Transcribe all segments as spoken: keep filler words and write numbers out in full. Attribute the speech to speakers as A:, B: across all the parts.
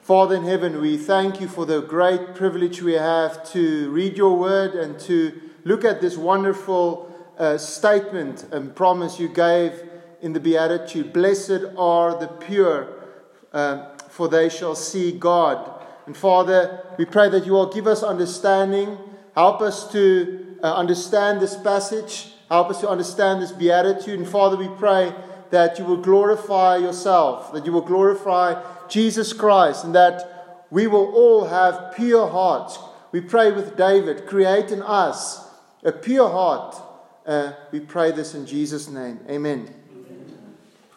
A: Father in heaven, we thank you for the great privilege we have to read your word and to look at this wonderful uh, statement and promise you gave in the Beatitude. Blessed are the pure, uh, for they shall see God. And Father, we pray that you will give us understanding. Help us to uh, understand this passage. Help us to understand this Beatitude. And Father, we pray that you will glorify yourself, that you will glorify Jesus Christ, and that we will all have pure hearts. We pray with David, create in us a pure heart. Uh, we pray this in Jesus' name. Amen. Amen.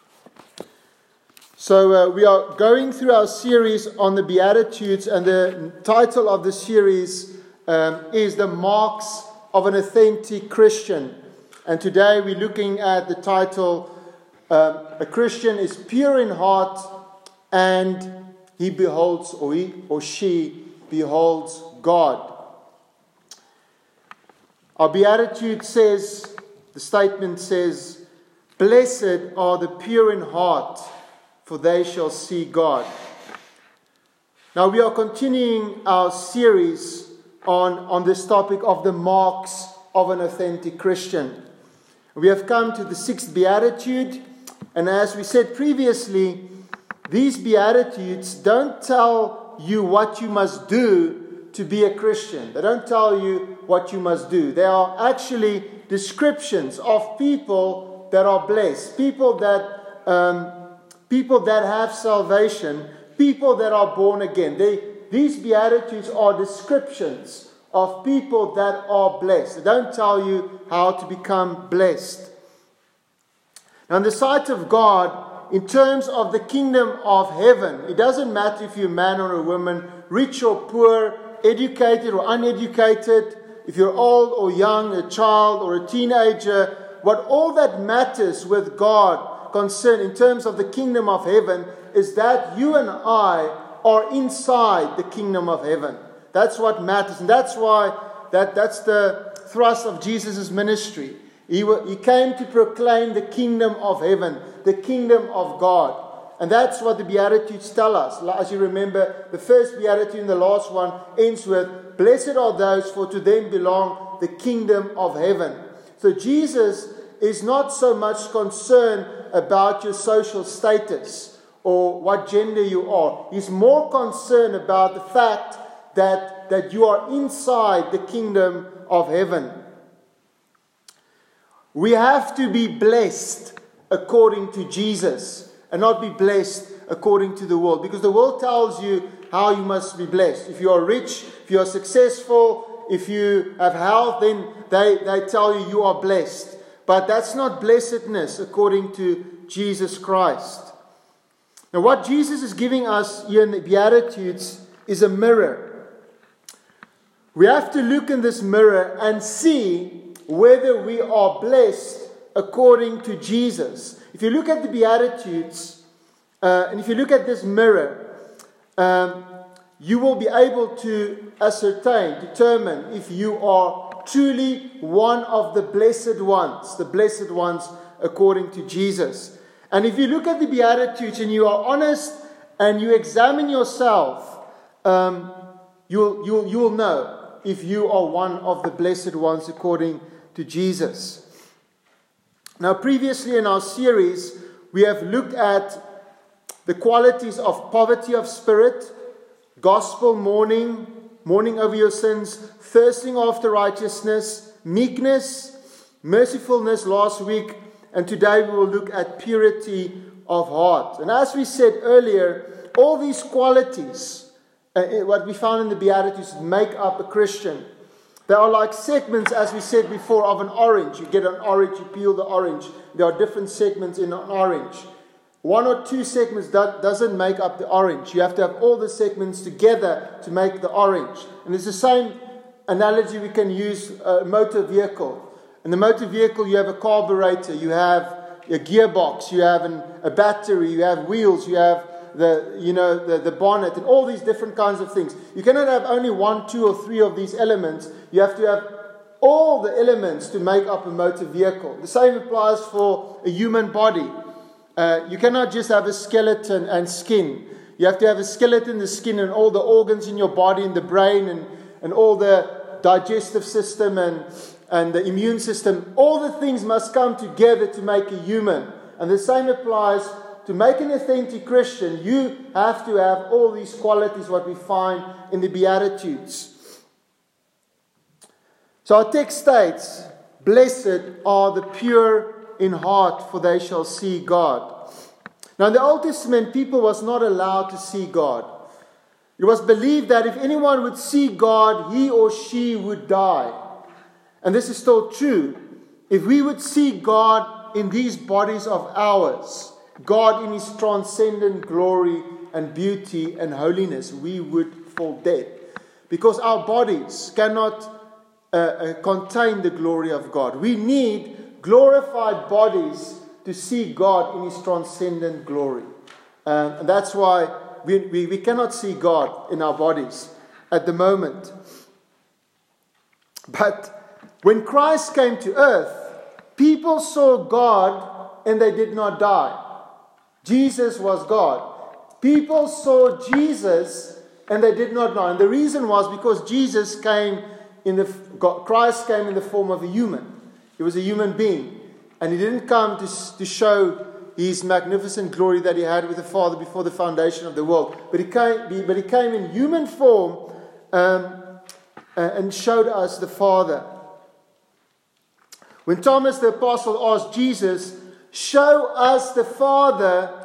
A: So uh, we are going through our series on the Beatitudes, and the title of the series um, is The Marks of an Authentic Christian. And today we're looking at the title, um, A Christian is Pure in Heart, and he beholds, or he or she beholds God. Our Beatitude says, the statement says, blessed are the pure in heart, for they shall see God. Now we are continuing our series on, on this topic of the marks of an authentic Christian. We have come to the sixth Beatitude, and as we said previously, these Beatitudes don't tell you what you must do to be a Christian. They don't tell you what you must do. They are actually descriptions of people that are blessed, people that um, people that have salvation, people that are born again. They, these Beatitudes are descriptions of people that are blessed. They don't tell you how to become blessed. Now, in the sight of God, in terms of the kingdom of heaven, it doesn't matter if you're a man or a woman, rich or poor, educated or uneducated, if you're old or young, a child or a teenager. What all that matters with God concern in terms of the kingdom of heaven is that you and I are inside the kingdom of heaven. That's what matters, and that's why that, that's the thrust of Jesus' ministry. He, he came to proclaim the kingdom of heaven, the kingdom of God. And that's what the Beatitudes tell us. As you remember, the first Beatitude and the last one ends with, blessed are those, for to them belong the kingdom of heaven. So Jesus is not so much concerned about your social status or what gender you are. He's more concerned about the fact that, that you are inside the kingdom of heaven. We have to be blessed according to Jesus and not be blessed according to the world, because the world tells you how you must be blessed. If you are rich, if you are successful, if you have health, then they, they tell you you are blessed. But that's not blessedness according to Jesus Christ. Now, what Jesus is giving us here in the Beatitudes is a mirror. We have to look in this mirror and see whether we are blessed according to Jesus. If you look at the Beatitudes, uh, and if you look at this mirror, um, you will be able to ascertain, determine if you are truly one of the blessed ones, the blessed ones according to Jesus. And if you look at the Beatitudes and you are honest and you examine yourself, um, you'll, you'll, you'll know if you are one of the blessed ones according to Jesus. Now, previously in our series, we have looked at the qualities of poverty of spirit, gospel mourning, mourning over your sins, thirsting after righteousness, meekness, mercifulness last week, and today we will look at purity of heart. And as we said earlier, all these qualities, uh, what we found in the Beatitudes, make up a Christian. They are like segments, as we said before, of an orange. You get an orange, you peel the orange. There are different segments in an orange. One or two segments that doesn't make up the orange. You have to have all the segments together to make the orange. And it's the same analogy we can use a motor vehicle. In the motor vehicle, you have a carburetor, you have a gearbox, you have an, a battery, you have wheels, you have the you know the, the bonnet, and all these different kinds of things. You cannot have only one, two, or three of these elements. You have to have all the elements to make up a motor vehicle. The same applies for a human body. Uh, you cannot just have a skeleton and skin. You have to have a skeleton, the skin, and all the organs in your body, and the brain, and, and all the digestive system, and, and the immune system. All the things must come together to make a human. And the same applies to make an authentic Christian. You have to have all these qualities, what we find in the Beatitudes. So our text states, "Blessed are the pure in heart, for they shall see God." Now in the Old Testament, people was not allowed to see God. It was believed that if anyone would see God, he or she would die. And this is still true. If we would see God in these bodies of ours, God in His transcendent glory and beauty and holiness, we would fall dead. Because our bodies cannot uh, uh, contain the glory of God. We need glorified bodies to see God in His transcendent glory. Um, and that's why we, we, we cannot see God in our bodies at the moment. But when Christ came to earth, people saw God and they did not die. Jesus was God. People saw Jesus and they did not die. And the reason was because Jesus came in the God, Christ came in the form of a human. He was a human being. And He didn't come to, to show His magnificent glory that He had with the Father before the foundation of the world. But He came, but he came in human form um, and showed us the Father. When Thomas the Apostle asked Jesus, "Show us the Father,"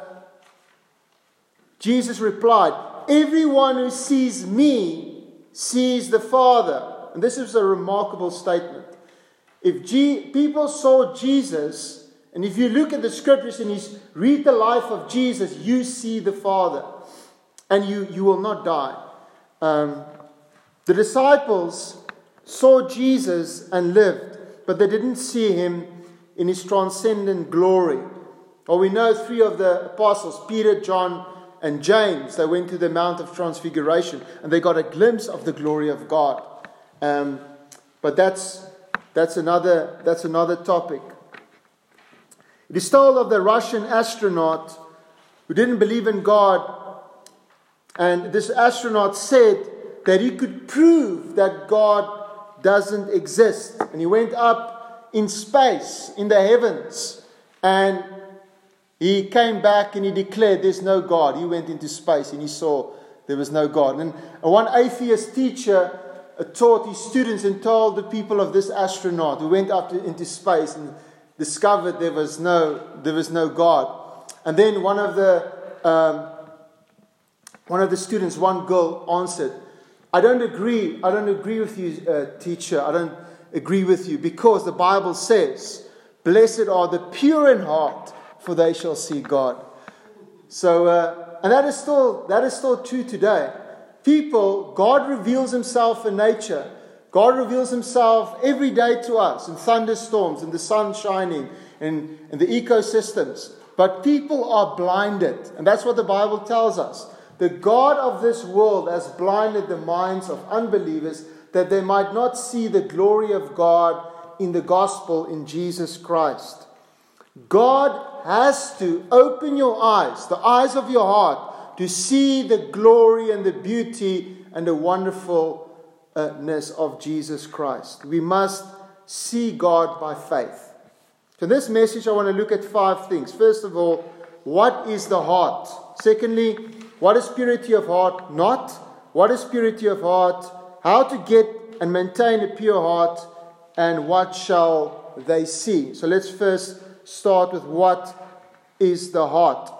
A: Jesus replied, "Everyone who sees me sees the Father." And this is a remarkable statement. If G- people saw Jesus, and if you look at the scriptures and you read the life of Jesus, you see the Father. And you, you will not die. Um, the disciples saw Jesus and lived, but they didn't see Him in His transcendent glory. Well, we know three of the apostles, Peter, John, and James, they went to the Mount of Transfiguration, and they got a glimpse of the glory of God. Um, but that's that's another that's another topic. It is told of the Russian astronaut who didn't believe in God, and this astronaut said that he could prove that God doesn't exist. And he went up in space, in the heavens, and he came back and he declared there's no God. He went into space and he saw there was no God. And one atheist teacher taught his students and told the people of this astronaut who went up to, into space and discovered there was no there was no God. And then one of the um, one of the students, one girl, answered, "I don't agree. I don't agree with you, uh, teacher. I don't agree with you because the Bible says, 'Blessed are the pure in heart, for they shall see God.'" So, uh, and that is still that is still true today. People, God reveals Himself in nature. God reveals Himself every day to us in thunderstorms, in the sun shining, in, in the ecosystems. But people are blinded. And that's what the Bible tells us. The God of this world has blinded the minds of unbelievers that they might not see the glory of God in the gospel in Jesus Christ. God has to open your eyes, the eyes of your heart, to see the glory and the beauty and the wonderfulness of Jesus Christ. We must see God by faith. So in this message I want to look at five things. First of all, what is the heart? Secondly, what is purity of heart not? What is purity of heart? How to get and maintain a pure heart? And what shall they see? So let's first start with what is the heart.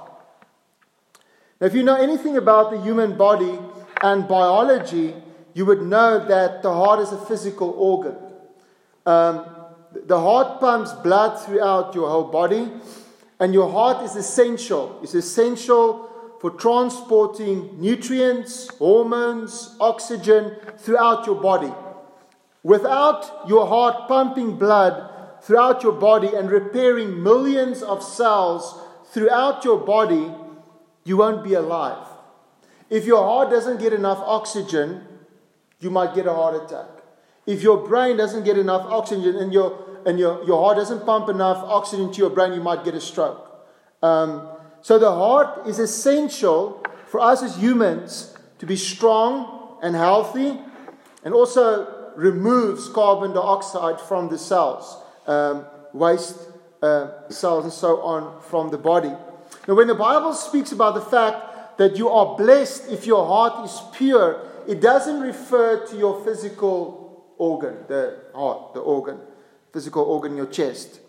A: Now, if you know anything about the human body and biology, you would know that the heart is a physical organ. Um, the heart pumps blood throughout your whole body, and your heart is essential. It's essential for transporting nutrients, hormones, oxygen throughout your body. Without your heart pumping blood throughout your body and repairing millions of cells throughout your body, you won't be alive. If your heart doesn't get enough oxygen, you might get a heart attack. If your brain doesn't get enough oxygen and your and your, your heart doesn't pump enough oxygen to your brain, you might get a stroke. Um, so the heart is essential for us as humans to be strong and healthy, and also removes carbon dioxide from the cells, um, waste uh, cells and so on from the body. Now, when the Bible speaks about the fact that you are blessed if your heart is pure, it doesn't refer to your physical organ, the heart, the organ, physical organ in your chest.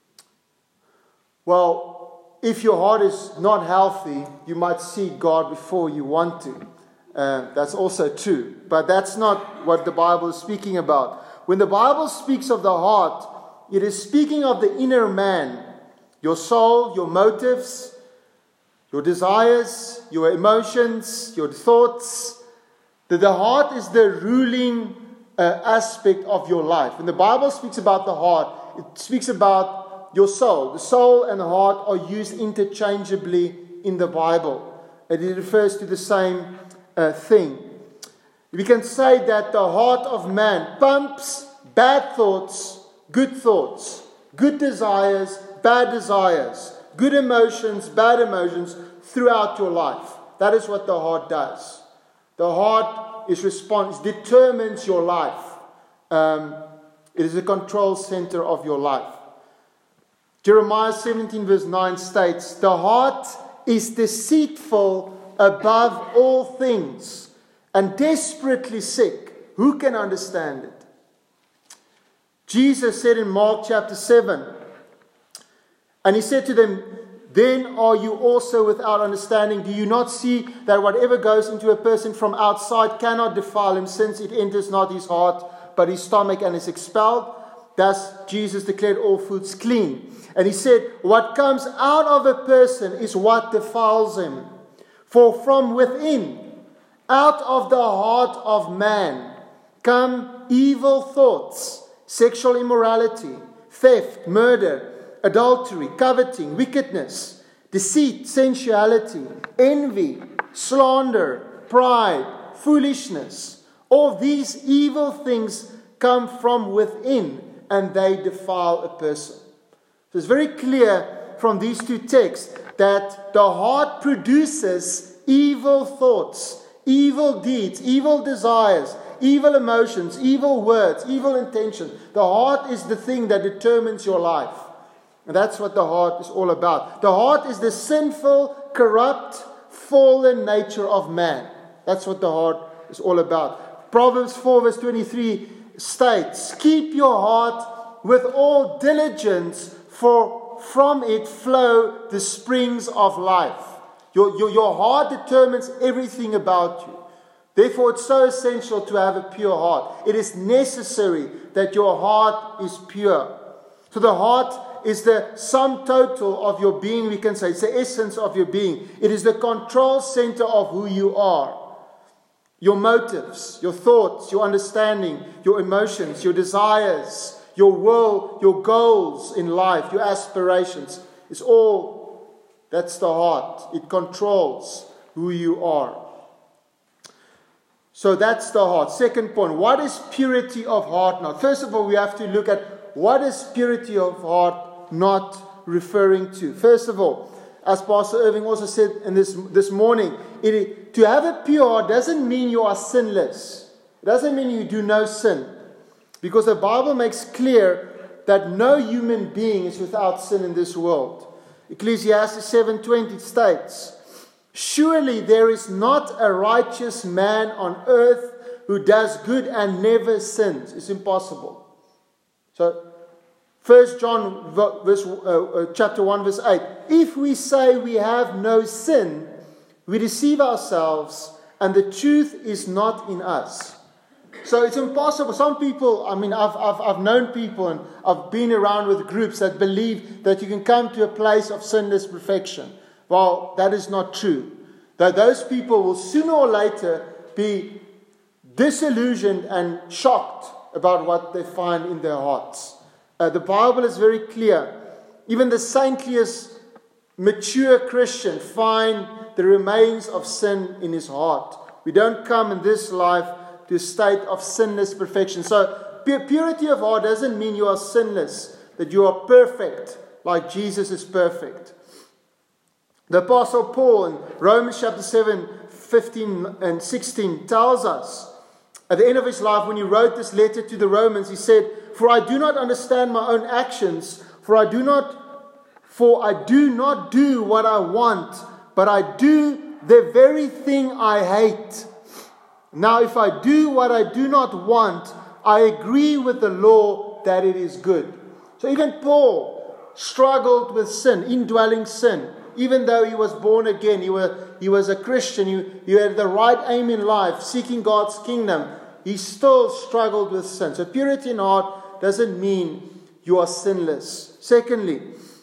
A: Well, if your heart is not healthy, you might see God before you want to. Uh, that's also true. But that's not what the Bible is speaking about. When the Bible speaks of the heart, it is speaking of the inner man, your soul, your motives, your desires, your emotions, your thoughts. That the heart is the ruling uh, aspect of your life. When the Bible speaks about the heart, it speaks about your soul. The soul and the heart are used interchangeably in the Bible. And it refers to the same uh, thing. We can say that the heart of man pumps bad thoughts, good thoughts, good desires, bad desires, good emotions, bad emotions throughout your life. That is what the heart does. The heart is response determines your life. Um, it is a control center of your life. Jeremiah seventeen verse nine states, "The heart is deceitful above all things and desperately sick. Who can understand it?" Jesus said in Mark chapter seven, and he said to them, "Then are you also without understanding? Do you not see that whatever goes into a person from outside cannot defile him, since it enters not his heart, but his stomach, and is expelled?" Thus Jesus declared all foods clean. And he said, "What comes out of a person is what defiles him. For from within, out of the heart of man, come evil thoughts, sexual immorality, theft, murder, adultery, coveting, wickedness, deceit, sensuality, envy, slander, pride, foolishness. All these evil things come from within, and they defile a person." So it's very clear from these two texts that the heart produces evil thoughts, evil deeds, evil desires, evil emotions, evil words, evil intentions. The heart is the thing that determines your life. And that's what the heart is all about. The heart is the sinful, corrupt, fallen nature of man. That's what the heart is all about. Proverbs four verse twenty-three states, "Keep your heart with all diligence, for from it flow the springs of life." Your, your, your heart determines everything about you. Therefore, it's so essential to have a pure heart. It is necessary that your heart is pure. So the heart is the sum total of your being, we can say. It's the essence of your being. It is the control center of who you are. Your motives, your thoughts, your understanding, your emotions, your desires, your will, your goals in life, your aspirations. It's all, that's the heart. It controls who you are. So that's the heart. Second point, what is purity of heart not? First of all, we have to look at what is purity of heart not referring to. First of all, as Pastor Irving also said in this, this morning, it, to have a pure heart doesn't mean you are sinless. It doesn't mean you do no sin. Because the Bible makes clear that no human being is without sin in this world. Ecclesiastes seven twenty states, "Surely there is not a righteous man on earth who does good and never sins." It's impossible. So, First John verse, uh, chapter one verse eight, "If we say we have no sin, we deceive ourselves, and the truth is not in us." So it's impossible. Some people, I mean, I've, I've, I've known people and I've been around with groups that believe that you can come to a place of sinless perfection. Well, that is not true. That those people will sooner or later be disillusioned and shocked about what they find in their hearts. Uh, the Bible is very clear. Even the saintliest, mature Christian find the remains of sin in his heart. We don't come in this life to a state of sinless perfection. So purity of heart doesn't mean you are sinless, that you are perfect like Jesus is perfect. The Apostle Paul in Romans chapter seven, fifteen and sixteen tells us, at the end of his life, when he wrote this letter to the Romans, he said, For I do not understand my own actions, for I do not For I do not do what I want, but I do the very thing I hate. Now, if I do what I do not want, I agree with the law that it is good. So even Paul struggled with sin, indwelling sin. Even though he was born again, he was, he was a Christian, he, he had the right aim in life, seeking God's kingdom, he still struggled with sin. So purity in heart doesn't mean you are sinless. Secondly,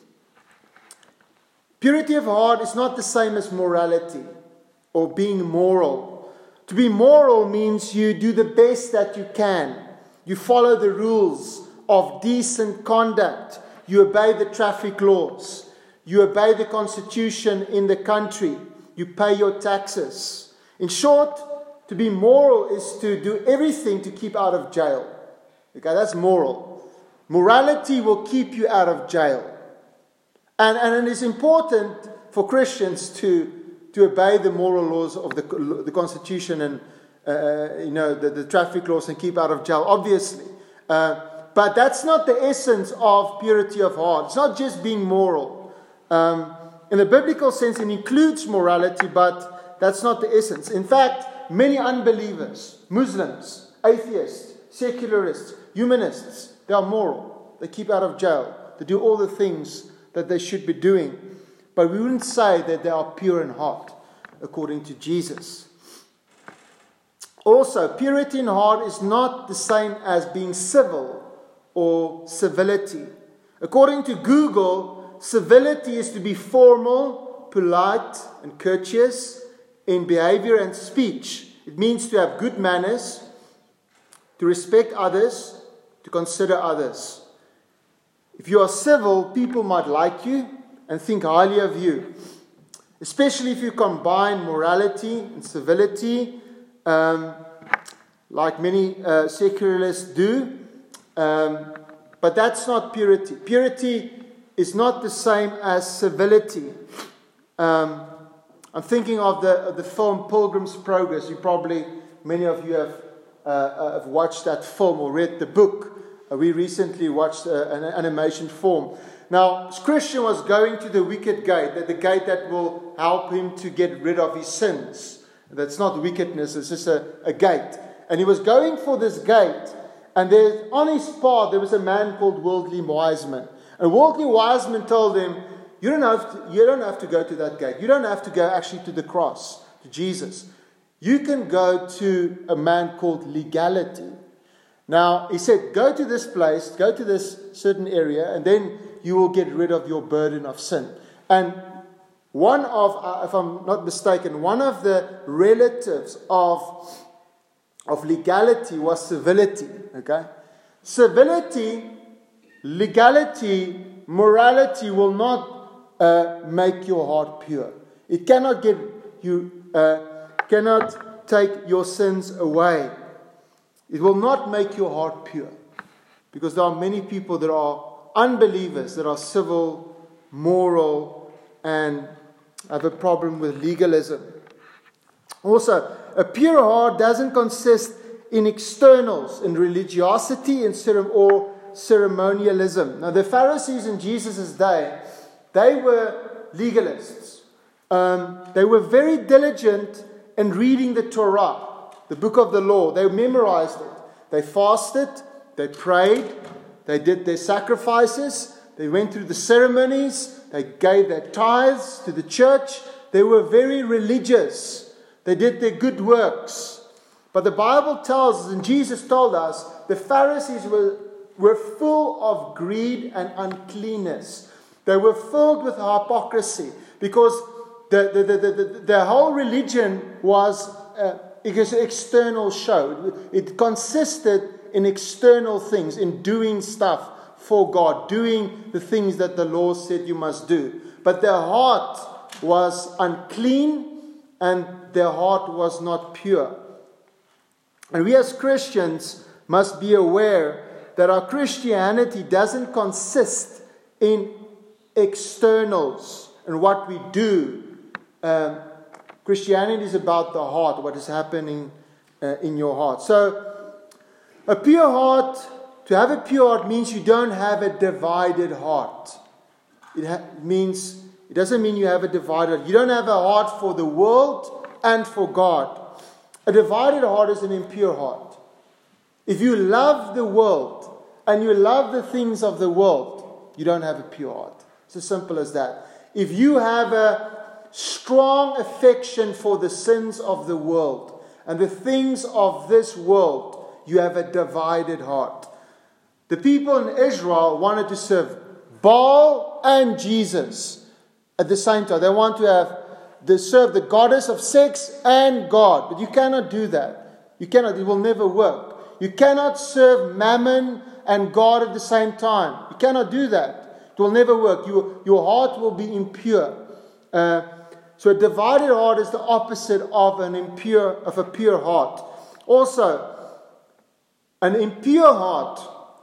A: purity of heart is not the same as morality or being moral. To be moral means you do the best that you can. You follow the rules of decent conduct. You obey the traffic laws. You obey the constitution in the country. You pay your taxes. In short, to be moral is to do everything to keep out of jail. Okay, that's moral. Morality will keep you out of jail. And, and it is important for Christians to, to obey the moral laws of the, the Constitution and uh, you know the, the traffic laws and keep out of jail, obviously. Uh, but that's not the essence of purity of heart. It's not just being moral. Um, in the biblical sense, it includes morality, but that's not the essence. In fact, many unbelievers, Muslims, atheists, secularists, humanists, they are moral. They keep out of jail. They do all the things that they should be doing. But we wouldn't say that they are pure in heart, according to Jesus. Also, purity in heart is not the same as being civil or civility. According to Google, civility is to be formal, polite, and courteous in behavior and speech. It means to have good manners, to respect others, to consider others. If you are civil, people might like you and think highly of you. Especially if you combine morality and civility, um, like many uh, secularists do. Um, but that's not purity. Purity is not the same as civility. Um, I'm thinking of the, of the film Pilgrim's Progress. You probably, many of you have, uh, have watched that film or read the book. Uh, we recently watched uh, an animation film. Now, Christian was going to the wicket gate, the, the gate that will help him to get rid of his sins. That's not wickedness, it's just a, a gate. And he was going for this gate, and there, on his path there was a man called Worldly Wiseman. And Worldly Wiseman told him, you don't have to, you don't have to go to that gate. You don't have to go actually to the cross, to Jesus. You can go to a man called Legality. Now, he said, go to this place, go to this certain area, and then you will get rid of your burden of sin. And one of, uh, if I'm not mistaken, one of the relatives of, of legality was civility. Okay? Civility, legality, morality will not uh, make your heart pure. It cannot get you, uh, cannot take your sins away. It will not make your heart pure. Because there are many people that are unbelievers, that are civil, moral, and have a problem with legalism. Also, a pure heart doesn't consist in externals, in religiosity and cere- or ceremonialism. Now, the Pharisees in Jesus' day, they were legalists. Um, they were very diligent in reading the Torah, the book of the law. They memorized it. They fasted. They prayed. They did their sacrifices. They went through the ceremonies. They gave their tithes to the church. They were very religious. They did their good works. But the Bible tells us, and Jesus told us, the Pharisees were, were full of greed and uncleanness. They were filled with hypocrisy because the, the, the, the, the, the whole religion was uh, it was an external show. It consisted in external things, in doing stuff for God, doing the things that the law said you must do. But their heart was unclean and their heart was not pure. And we as Christians must be aware that our Christianity doesn't consist in externals and what we do. Um, Christianity is about the heart, what is happening uh, in your heart. So, a pure heart, to have a pure heart means you don't have a divided heart. It ha- means, it doesn't mean you have a divided heart. You don't have a heart for the world and for God. A divided heart is an impure heart. If you love the world and you love the things of the world, you don't have a pure heart. It's as simple as that. If you have a strong affection for the sins of the world and the things of this world, you have a divided heart. The people in Israel wanted to serve Baal and Jesus at the same time. They want to have they serve the goddess of sex and God, but you cannot do that. You cannot. It will never work. You cannot serve Mammon and God at the same time. You cannot do that. It will never work. You, your heart will be impure. Uh, So a divided heart is the opposite of an impure, of a pure heart. Also, an impure heart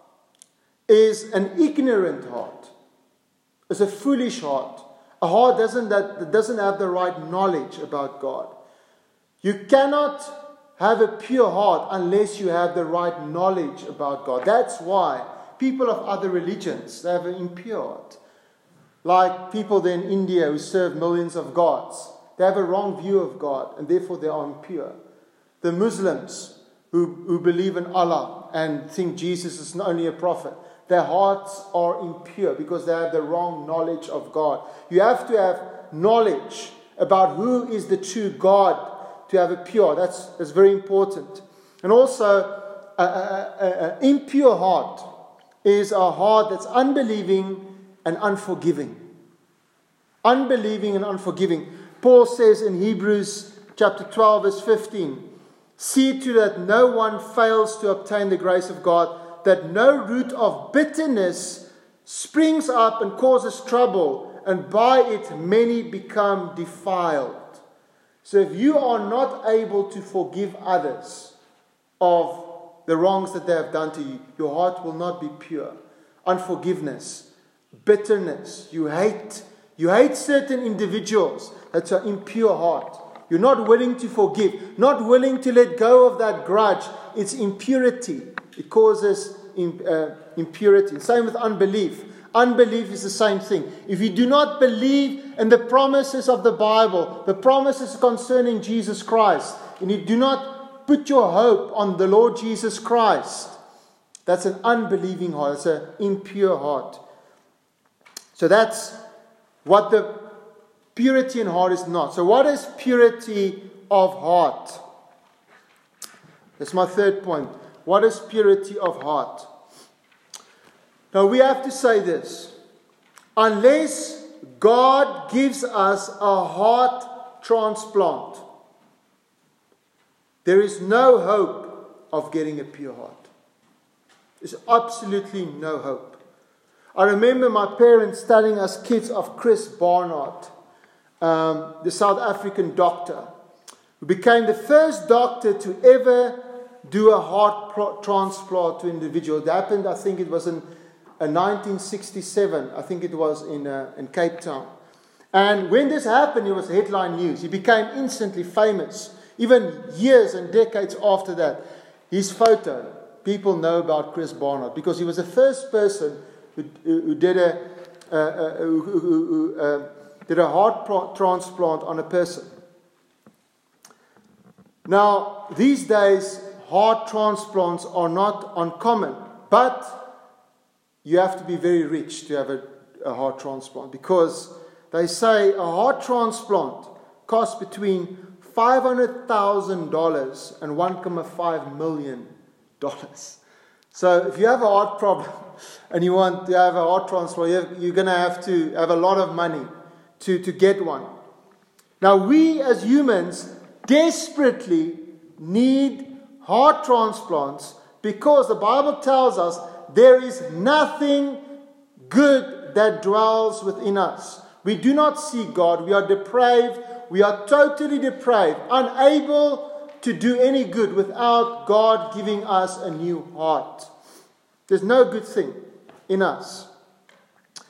A: is an ignorant heart. It's a foolish heart. A heart doesn't that, that doesn't have the right knowledge about God. You cannot have a pure heart unless you have the right knowledge about God. That's why people of other religions, they have an impure heart. Like people there in India who serve millions of gods. They have a wrong view of God and therefore they are impure. The Muslims who, who believe in Allah and think Jesus is not only a prophet, their hearts are impure because they have the wrong knowledge of God. You have to have knowledge about who is the true God to have a pure. That's, that's very important. And also, an impure heart is a heart that's unbelieving and unforgiving. Unbelieving and unforgiving. Paul says in Hebrews chapter twelve verse fifteen, see to that no one fails to obtain the grace of God, that no root of bitterness springs up and causes trouble, and by it many become defiled. So if you are not able to forgive others of the wrongs that they have done to you, your heart will not be pure. Unforgiveness, bitterness, you hate, you hate certain individuals. That's an impure heart. You're not willing to forgive, not willing to let go of that grudge. It's impurity. It causes uh, impurity. Same with unbelief. Unbelief is the same thing. If you do not believe in the promises of the Bible, the promises concerning Jesus Christ, and you do not put your hope on the Lord Jesus Christ, that's an unbelieving heart. It's an impure heart. So that's what the purity in heart is not. So what is purity of heart? That's my third point. What is purity of heart? Now we have to say this. Unless God gives us a heart transplant, there is no hope of getting a pure heart. There's absolutely no hope. I remember my parents telling us kids of Chris Barnard, um, the South African doctor, who became the first doctor to ever do a heart pro- transplant to an individual. It happened, I think it was in uh, nineteen sixty-seven. I think it was in, uh, in Cape Town. And when this happened, it was headline news. He became instantly famous. Even years and decades after that, his photo, people know about Chris Barnard because he was the first person who, who did a uh, uh, who, who, who, uh, did a heart pro- transplant on a person. Now, these days, heart transplants are not uncommon, but you have to be very rich to have a, a heart transplant because they say a heart transplant costs between five hundred thousand dollars and one point five million dollars. So if you have a heart problem and you want to have a heart transplant, you're, you're going to have to have a lot of money to, to get one. Now we as humans desperately need heart transplants because the Bible tells us there is nothing good that dwells within us. We do not see God. We are depraved. We are totally depraved, unable to do any good without God giving us a new heart. There's no good thing in us.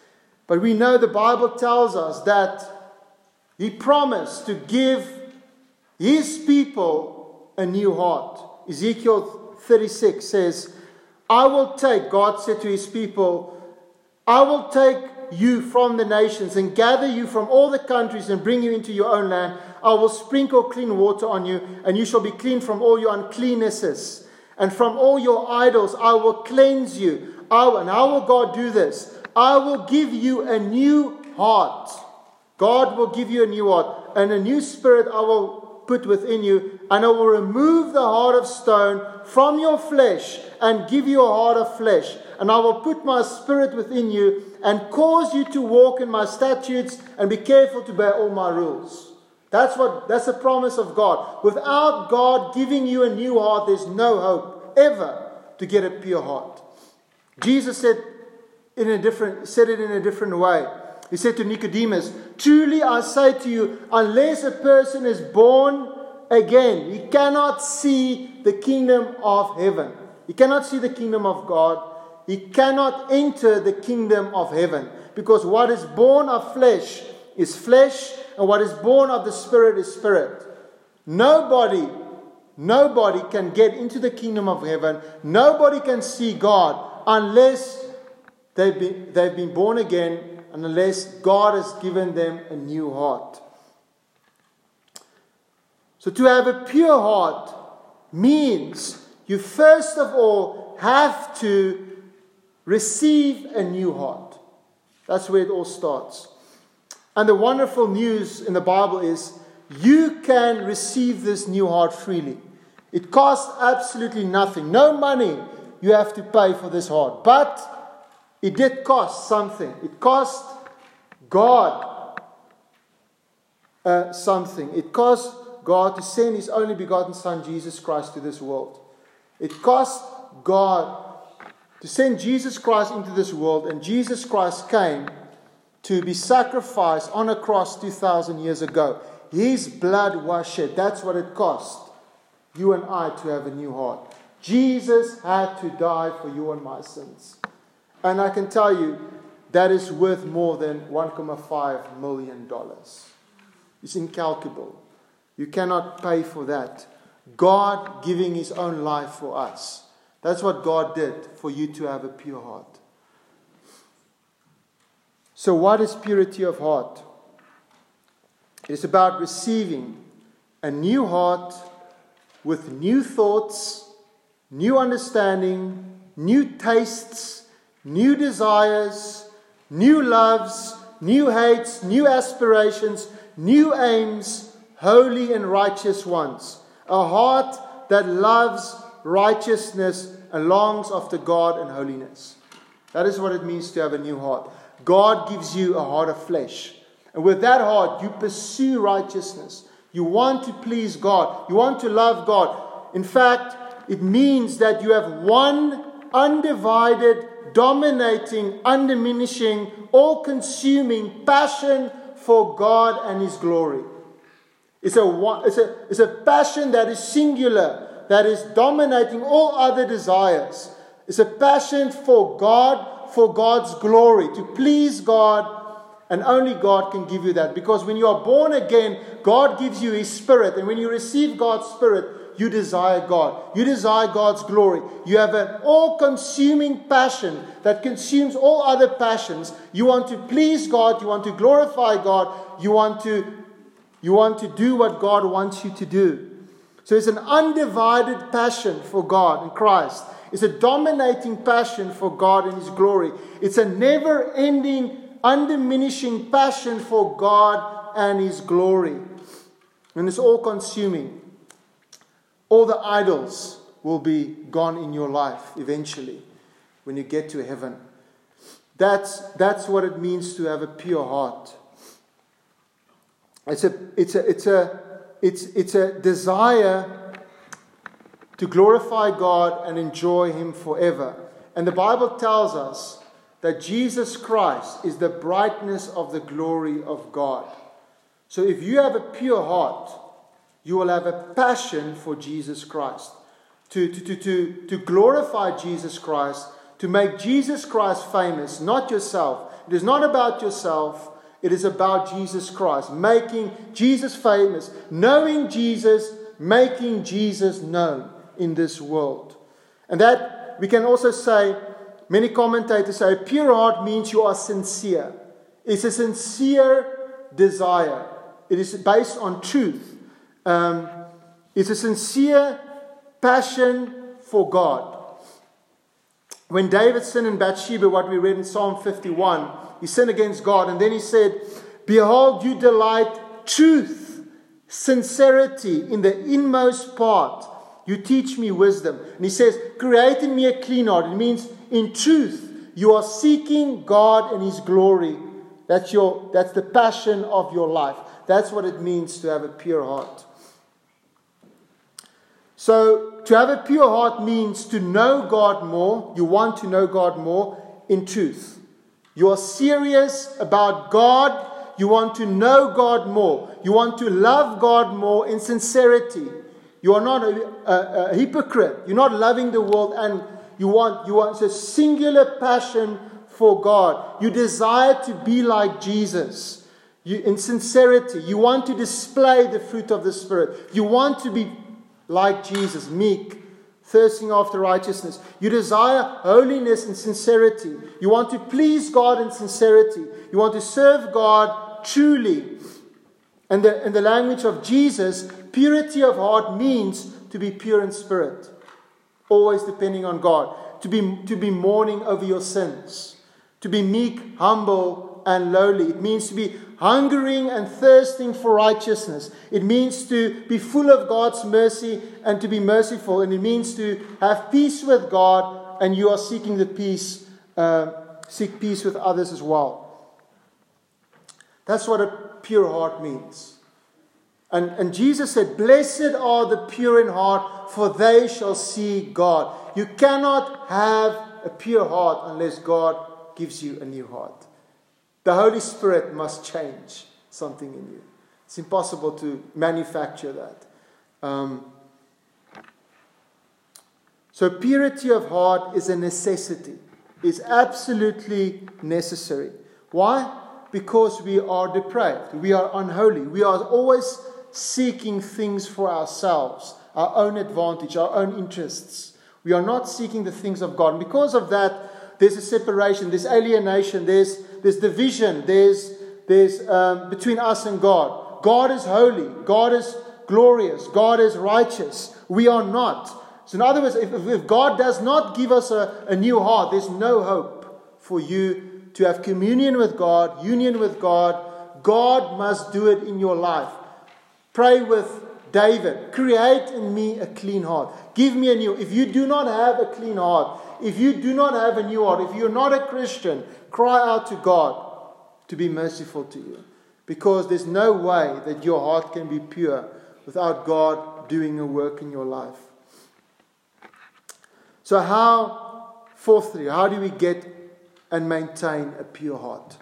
A: But we know the Bible tells us that He promised to give His people a new heart. Ezekiel thirty-six says, I will take, God said to His people, I will take you from the nations and gather you from all the countries and bring you into your own land. I will sprinkle clean water on you, and you shall be clean from all your uncleannesses. And from all your idols I will cleanse you. I will, and how will God do this? I will give you a new heart. God will give you a new heart. And a new spirit I will put within you. And I will remove the heart of stone from your flesh and give you a heart of flesh. And I will put my spirit within you and cause you to walk in my statutes and be careful to obey all my rules. That's what that's the promise of God. Without God giving you a new heart, there's no hope ever to get a pure heart. Jesus said in a different said it in a different way. He said to Nicodemus, truly I say to you, unless a person is born again, he cannot see the kingdom of heaven. He cannot see the kingdom of God. He cannot enter the kingdom of heaven. Because what is born of flesh is flesh, and what is born of the Spirit is spirit. Nobody, nobody can get into the kingdom of heaven. Nobody can see God unless they've been, they've been born again, and unless God has given them a new heart. So to have a pure heart means you first of all have to receive a new heart. That's where it all starts. And the wonderful news in the Bible is you can receive this new heart freely. It costs absolutely nothing. No money you have to pay for this heart. But it did cost something. It cost God uh, something. It cost God to send His only begotten Son, Jesus Christ, to this world. It cost God to send Jesus Christ into this world. And Jesus Christ came to be sacrificed on a cross two thousand years ago. His blood was shed. That's what it cost you and I to have a new heart. Jesus had to die for you and my sins. And I can tell you, that is worth more than one point five million dollars. It's incalculable. You cannot pay for that. God giving His own life for us. That's what God did for you to have a pure heart. So what is purity of heart? It's about receiving a new heart with new thoughts, new understanding, new tastes, new desires, new loves, new hates, new aspirations, new aims, holy and righteous ones. A heart that loves righteousness and longs after God and holiness. That is what it means to have a new heart. God gives you a heart of flesh. And with that heart, you pursue righteousness. You want to please God. You want to love God. In fact, it means that you have one undivided, dominating, undiminishing, all-consuming passion for God and His glory. It's a, it's a, it's a passion that is singular, that is dominating all other desires. It's a passion for God, for God's glory, to please God, and only God can give you that. Because when you are born again, God gives you His Spirit, and when you receive God's Spirit, you desire God. You desire God's glory. You have an all-consuming passion that consumes all other passions. You want to please God, you want to glorify God, you want to, you want to do what God wants you to do. So it's an undivided passion for God and Christ. It's a dominating passion for God and His glory. It's a never-ending, undiminishing passion for God and His glory. And it's all-consuming. All the idols will be gone in your life eventually when you get to heaven. That's, that's what it means to have a pure heart. It's a, it's a, it's a, it's, it's a desire to glorify God and enjoy Him forever. And the Bible tells us that Jesus Christ is the brightness of the glory of God. So if you have a pure heart, you will have a passion for Jesus Christ. To, to, to, to, to glorify Jesus Christ, to to make Jesus Christ famous, not yourself. It is not about yourself. It is about Jesus Christ, making Jesus famous, knowing Jesus, making Jesus known in this world. And that, we can also say, many commentators say, a pure heart means you are sincere. It's a sincere desire. It is based on truth. Um, it's a sincere passion for God. When David sinned in Bathsheba, what we read in Psalm fifty-one, he sinned against God, and then he said, behold, you delight truth, sincerity in the inmost part. You teach me wisdom. And he says, create in me a clean heart. It means in truth, you are seeking God and His glory. That's your, that's the passion of your life. That's what it means to have a pure heart. So, to have a pure heart means to know God more. You want to know God more in truth. You are serious about God. You want to know God more. You want to love God more in sincerity. You are not a, a, a hypocrite. You're not loving the world, and you want, you want a singular passion for God. You desire to be like Jesus. You, in sincerity, you want to display the fruit of the Spirit. You want to be like Jesus, meek, thirsting after righteousness. You desire holiness and sincerity. You want to please God in sincerity. You want to serve God truly. And the, in the language of Jesus, purity of heart means to be pure in spirit, always depending on God. To be, to be mourning over your sins. To be meek, humble, and lowly. It means to be hungering and thirsting for righteousness. It means to be full of God's mercy and to be merciful. And it means to have peace with God, and you are seeking the peace, uh, seek peace with others as well. That's what a pure heart means. And, and Jesus said, blessed are the pure in heart, for they shall see God. You cannot have a pure heart unless God gives you a new heart. The Holy Spirit must change something in you. It's impossible to manufacture that. Um, so purity of heart is a necessity. It's absolutely necessary. Why? Because we are depraved. We are unholy. We are always seeking things for ourselves, our own advantage, our own interests. We are not seeking the things of God. And because of that, there's a separation, there's alienation, there's There's division. There's, there's um, between us and God. God is holy. God is glorious. God is righteous. We are not. So in other words, if, if God does not give us a, a new heart, there's no hope for you to have communion with God, union with God. God must do it in your life. Pray with David. Create in me a clean heart. Give me a new. If you do not have a clean heart, if you do not have a new heart, if you're not a Christian, cry out to God to be merciful to you. Because there's no way that your heart can be pure without God doing a work in your life. So how, fourthly, how do we get and maintain a pure heart?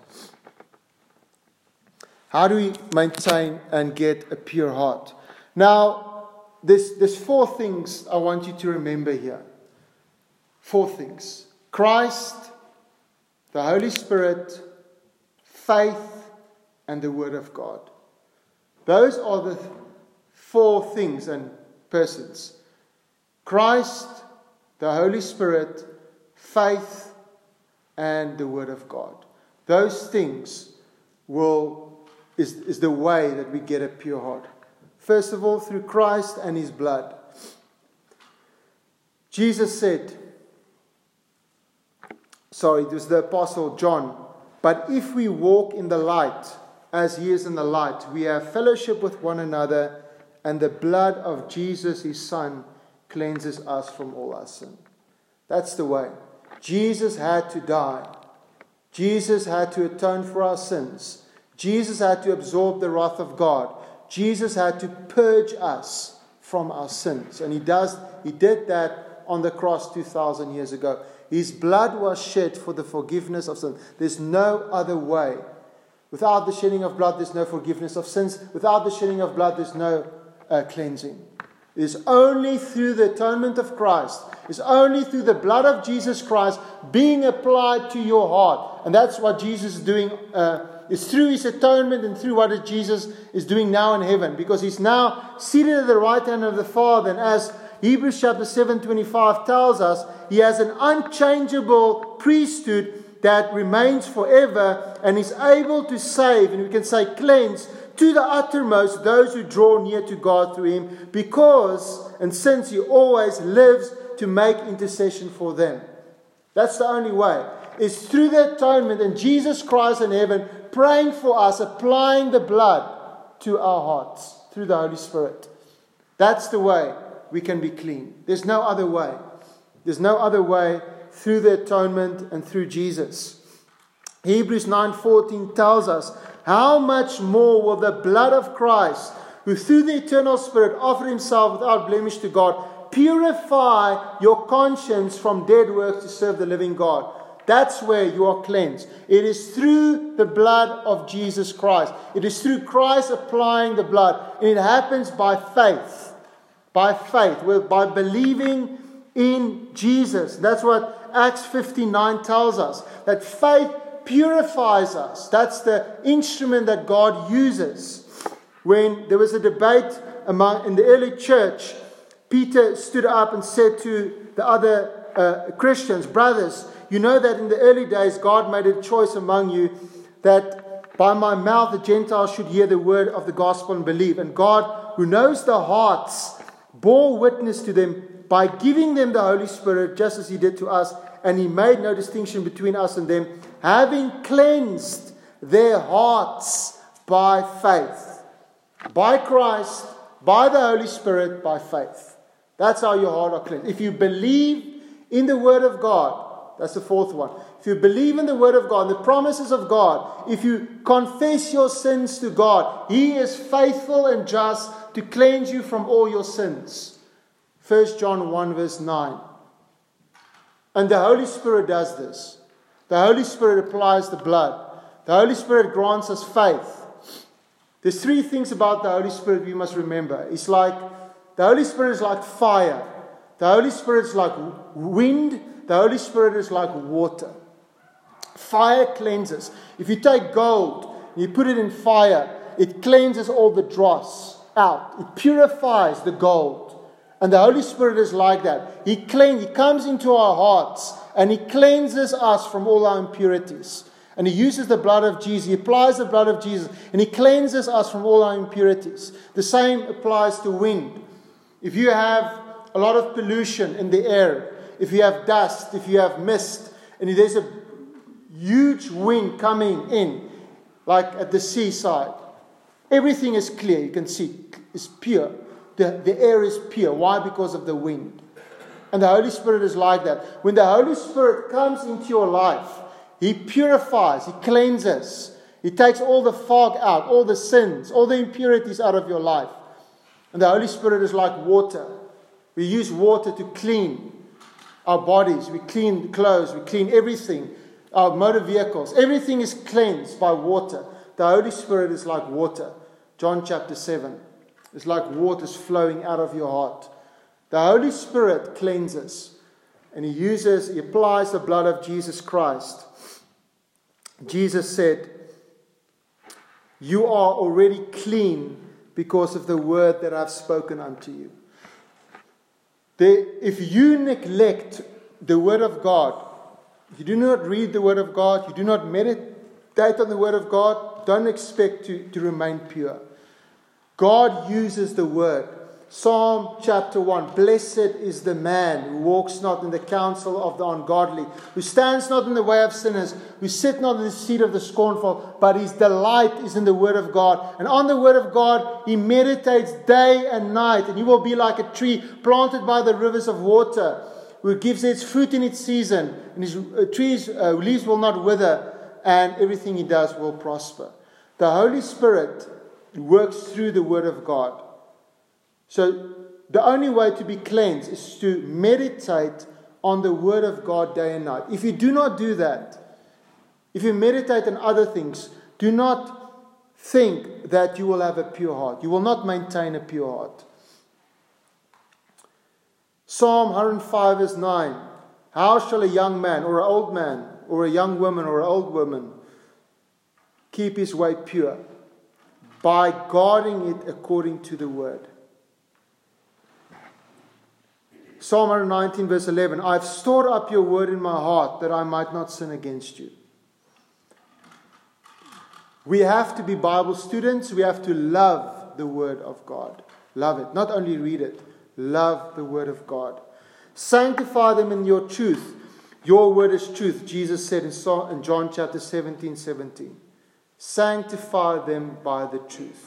A: How do we maintain and get a pure heart? Now, there's, there's four things I want you to remember here. Four things. Christ, the Holy Spirit, faith, and the Word of God. Those are the four things and persons. Christ, the Holy Spirit, faith, and the Word of God. Those things will is, is the way that we get a pure heart. First of all, through Christ and His blood. Jesus said, sorry, it was the Apostle John, but if we walk in the light, as He is in the light, we have fellowship with one another, and the blood of Jesus, His Son, cleanses us from all our sin. That's the way. Jesus had to die. Jesus had to atone for our sins. Jesus had to absorb the wrath of God. Jesus had to purge us from our sins. And He does. He did that on the cross two thousand years ago. His blood was shed for the forgiveness of sins. There's no other way. Without the shedding of blood, there's no forgiveness of sins. Without the shedding of blood, there's no uh, cleansing. It is only through the atonement of Christ. It's only through the blood of Jesus Christ being applied to your heart. And that's what Jesus is doing. Uh, it's through His atonement and through what Jesus is doing now in heaven. Because He's now seated at the right hand of the Father. And as Hebrews chapter seven twenty-five tells us, He has an unchangeable priesthood that remains forever and is able to save, and we can say cleanse, to the uttermost those who draw near to God through Him, because and since He always lives to make intercession for them. That's the only way. It's through the atonement and Jesus Christ in heaven praying for us, applying the blood to our hearts through the Holy Spirit. That's the way we can be clean. There's no other way. There's no other way through the atonement and through Jesus. Hebrews nine fourteen tells us, how much more will the blood of Christ, who through the eternal Spirit offered Himself without blemish to God, purify your conscience from dead works to serve the living God. That's where you are cleansed. It is through the blood of Jesus Christ. It is through Christ applying the blood. And it happens by faith. By faith. By believing in Jesus. That's what Acts fifteen nine tells us. That faith purifies us. That's the instrument that God uses. When there was a debate among in the early church, Peter stood up and said to the other uh, Christians, brothers, you know that in the early days God made a choice among you that by my mouth the Gentiles should hear the word of the gospel and believe. And God, who knows the hearts, bore witness to them by giving them the Holy Spirit, just as He did to us. And He made no distinction between us and them, having cleansed their hearts by faith. By Christ, by the Holy Spirit, by faith. That's how your heart are cleansed. If you believe in the Word of God, that's the fourth one. If you believe in the Word of God, the promises of God, if you confess your sins to God, He is faithful and just to cleanse you from all your sins. First John one verse nine. And the Holy Spirit does this. The Holy Spirit applies the blood. The Holy Spirit grants us faith. There's three things about the Holy Spirit we must remember. It's like, the Holy Spirit is like fire. The Holy Spirit is like wind. The Holy Spirit is like water. Fire cleanses. If you take gold and you put it in fire, it cleanses all the dross out. It purifies the gold. And the Holy Spirit is like that. He cleans, He comes into our hearts and He cleanses us from all our impurities. And He uses the blood of Jesus. He applies the blood of Jesus and He cleanses us from all our impurities. The same applies to wind. If you have a lot of pollution in the air, if you have dust, if you have mist, and there's a huge wind coming in, like at the seaside, everything is clear. You can see it's pure. The, the air is pure. Why? Because of the wind. And the Holy Spirit is like that. When the Holy Spirit comes into your life, He purifies, He cleanses. He takes all the fog out, all the sins, all the impurities out of your life. And the Holy Spirit is like water. We use water to clean our bodies. We clean clothes. We clean everything. Our motor vehicles. Everything is cleansed by water. The Holy Spirit is like water. John chapter seven. It's like waters flowing out of your heart. The Holy Spirit cleanses. And He uses, He applies the blood of Jesus Christ. Jesus said, you are already clean because of the word that I've spoken unto you. There, if you neglect the word of God, you do not read the word of God, you do not meditate on the word of God, don't expect to, to remain pure. God uses the word. Psalm chapter one. Blessed is the man who walks not in the counsel of the ungodly, who stands not in the way of sinners, who sit not in the seat of the scornful, but his delight is in the word of God. And on the word of God he meditates day and night. And he will be like a tree planted by the rivers of water, who gives its fruit in its season. And his uh, trees, uh, leaves will not wither, and everything he does will prosper. The Holy Spirit works through the word of God. So the only way to be cleansed is to meditate on the word of God day and night. If you do not do that, if you meditate on other things, do not think that you will have a pure heart. You will not maintain a pure heart. Psalm one hundred five verse nine. How shall a young man or an old man or a young woman or an old woman keep his way pure? By guarding it according to the word. Psalm one nineteen verse eleven. I have stored up your word in my heart that I might not sin against you. We have to be Bible students. We have to love the word of God. Love it. Not only read it. Love the word of God. Sanctify them in your truth. Your word is truth. Jesus said in John chapter seventeen, seventeen. Sanctify them by the truth.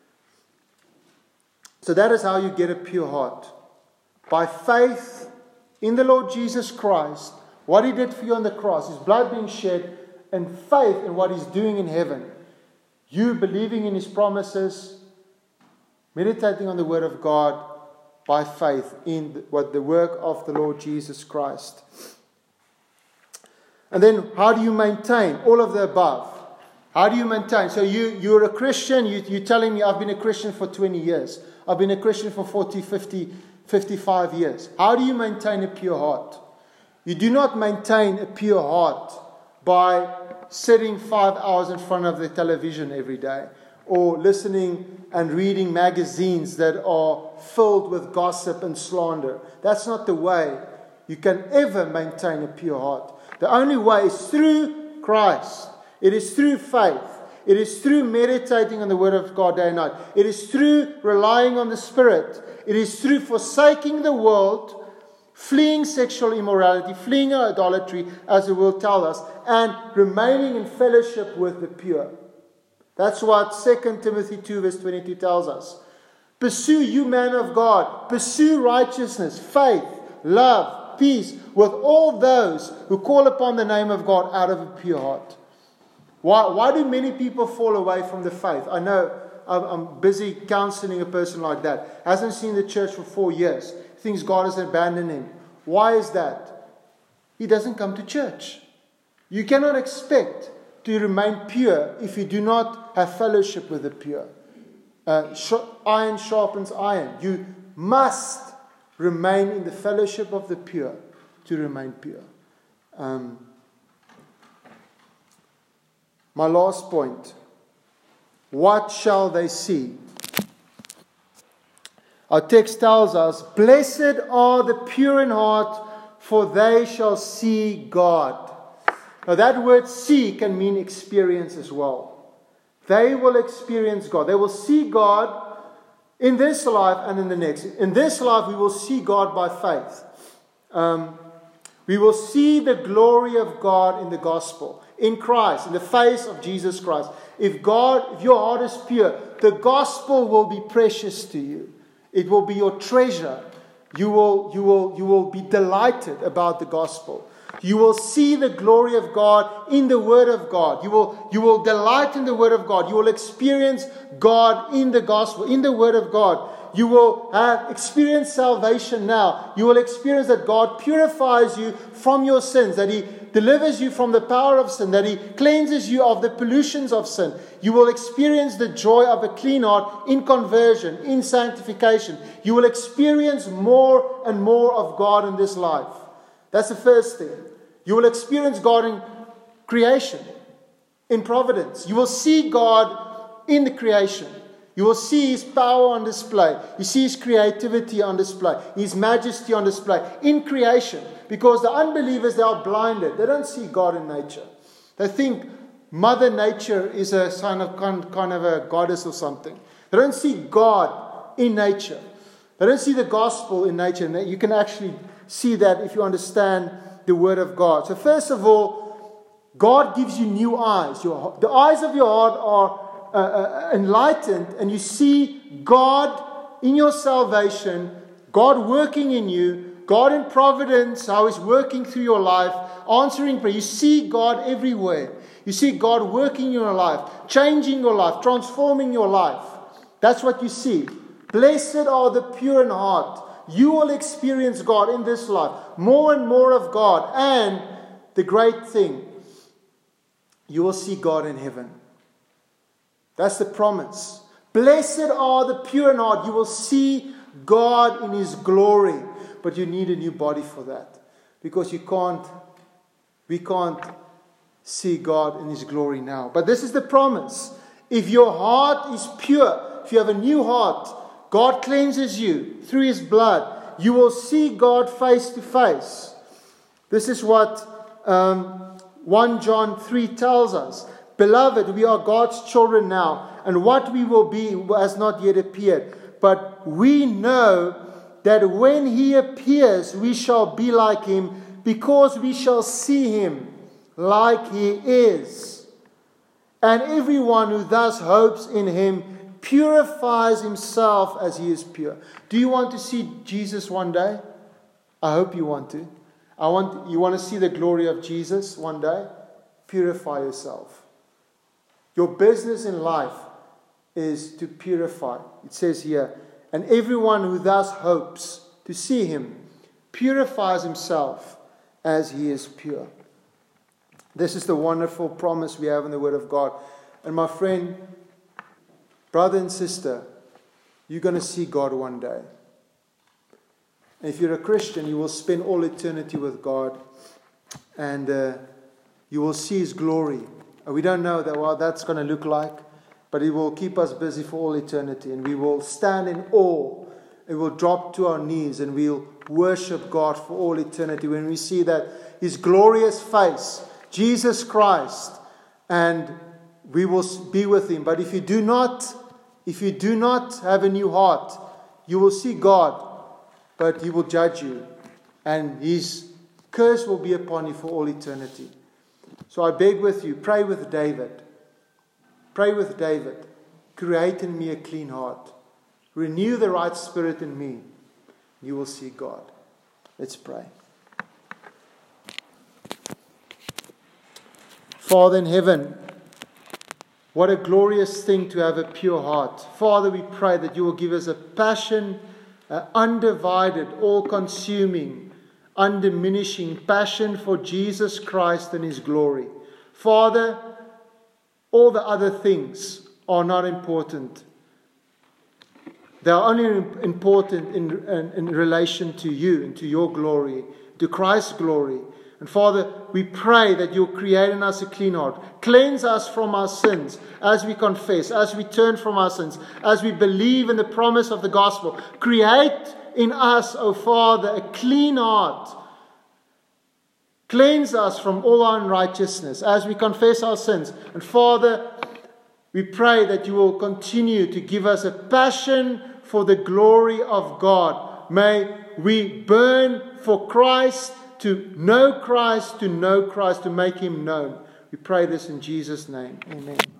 A: So that is how you get a pure heart. By faith in the Lord Jesus Christ, what He did for you on the cross, His blood being shed, and faith in what He's doing in heaven. You believing in His promises, meditating on the Word of God by faith in what the work of the Lord Jesus Christ. And then how do you maintain all of the above? How do you maintain? So you, you're a Christian, you, you're telling me I've been a Christian for twenty years. I've been a Christian for forty, fifty, fifty-five years. How do you maintain a pure heart? You do not maintain a pure heart by sitting five hours in front of the television every day, or listening and reading magazines that are filled with gossip and slander. That's not the way you can ever maintain a pure heart. The only way is through Christ. It is through faith. It is through meditating on the Word of God day and night. It is through relying on the Spirit. It is through forsaking the world, fleeing sexual immorality, fleeing idolatry, as the world tells us, and remaining in fellowship with the pure. That's what Second Timothy two verse twenty-two tells us. Pursue, you man of God, pursue righteousness, faith, love, peace with all those who call upon the name of God out of a pure heart. Why, why do many people fall away from the faith? I know I'm, I'm busy counseling a person like that. Hasn't seen the church for four years. Thinks God has abandoned him. Why is that? He doesn't come to church. You cannot expect to remain pure if you do not have fellowship with the pure. Uh, sh- iron sharpens iron. You must remain in the fellowship of the pure to remain pure. Um, my last point. What shall they see? Our text tells us, blessed are the pure in heart, for they shall see God. Now that word see can mean experience as well. They will experience God. They will see God in this life and in the next. In this life we will see God by faith. Um, we will see the glory of God in the gospel, in Christ, in the face of Jesus Christ. If God, if your heart is pure, the gospel will be precious to you. It will be your treasure. You will, you will, you will be delighted about the gospel. You will see the glory of God in the Word of God. You will, you will delight in the Word of God. You will experience God in the gospel, in the Word of God. You will have experienced salvation now. You will experience that God purifies you from your sins, that He delivers you from the power of sin, that He cleanses you of the pollutions of sin. You will experience the joy of a clean heart in conversion, in sanctification. You will experience more and more of God in this life. That's the first thing. You will experience God in creation, in providence. You will see God in the creation. You will see His power on display. You see His creativity on display. His majesty on display in creation. Because the unbelievers, they are blinded. They don't see God in nature. They think Mother Nature is a sign of kind of a goddess or something. They don't see God in nature. They don't see the gospel in nature. And you can actually see that if you understand the Word of God. So first of all, God gives you new eyes. Your, the eyes of your heart are uh, uh, enlightened, and you see God in your salvation, God working in you, God in providence, how He's working through your life, answering prayer. You see God everywhere. You see God working in your life, changing your life, transforming your life. That's what you see. Blessed are the pure in heart. You will experience God in this life. More and more of God. And the great thing, you will see God in heaven. That's the promise. Blessed are the pure in heart. You will see God in His glory. But you need a new body for that. Because you can't, we can't see God in His glory now. But this is the promise. If your heart is pure, if you have a new heart, God cleanses you through His blood. You will see God face to face. This is what um, First John three tells us. Beloved, we are God's children now, and what we will be has not yet appeared. But we know that when He appears, we shall be like Him, because we shall see Him like He is. And everyone who thus hopes in Him purifies himself as He is pure. Do you want to see Jesus one day? I hope you want to. I want you want to see the glory of Jesus one day? Purify yourself. Your business in life is to purify. It says here, and everyone who thus hopes to see Him purifies himself as He is pure. This is the wonderful promise we have in the Word of God. And my friend, brother and sister, you're going to see God one day. And if you're a Christian, you will spend all eternity with God. And uh, you will see His glory. And we don't know that what that's going to look like. But He will keep us busy for all eternity. And we will stand in awe. And we'll drop to our knees. And we'll worship God for all eternity. When we see that His glorious face, Jesus Christ. And we will be with Him. But if you do not, if you do not have a new heart, you will see God, but He will judge you, and His curse will be upon you for all eternity. So I beg with you, pray with David. Pray with David. Create in me a clean heart. Renew the right spirit in me. You will see God. Let's pray. Father in heaven, what a glorious thing to have a pure heart. Father, we pray that You will give us a passion, an undivided, all-consuming, undiminishing passion for Jesus Christ and His glory. Father, all the other things are not important. They are only important in, in, in relation to You and to Your glory, to Christ's glory. And Father, we pray that You'll create in us a clean heart. Cleanse us from our sins as we confess, as we turn from our sins, as we believe in the promise of the gospel. Create in us, O Father, a clean heart. Cleanse us from all our unrighteousness as we confess our sins. And Father, we pray that You will continue to give us a passion for the glory of God. May we burn for Christ, to know Christ, to know Christ, to make Him known. We pray this in Jesus' name. Amen.